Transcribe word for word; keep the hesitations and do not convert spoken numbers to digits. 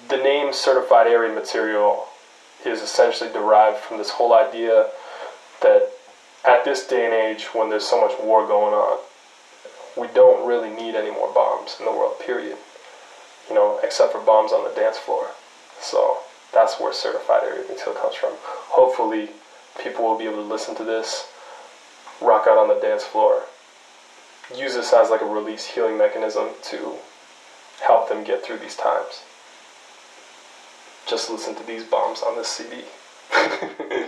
the name Certified Area Material is essentially derived from this whole idea that at this day and age, when there's so much war going on, we don't really need any more bombs in the world, period. You know, except for bombs on the dance floor. So that's where Certified Area Material comes from. Hopefully, people will be able to listen to this, rock out on the dance floor, use this as like a release healing mechanism to help them get through these times. Just listen to these bombs on this C D.